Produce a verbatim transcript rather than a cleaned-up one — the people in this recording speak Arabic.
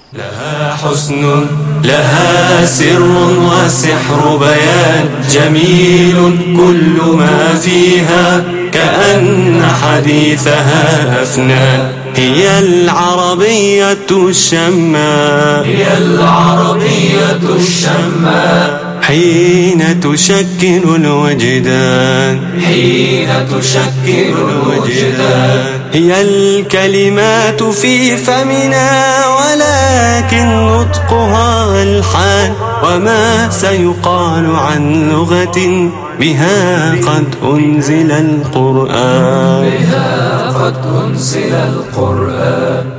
لها حسن لها سر وسحر بيان جميل كل ما فيها كأن حديثها أفنان. هي العربية الشماء هي العربية الشماء حين تشكل الوجدان حين تشكل الوجدان. هي الكلمات في فمنا ولكن نطقها ألحان وما سيقال عن لغة بها قد أنزل القرآن بها قد أنزل القرآن.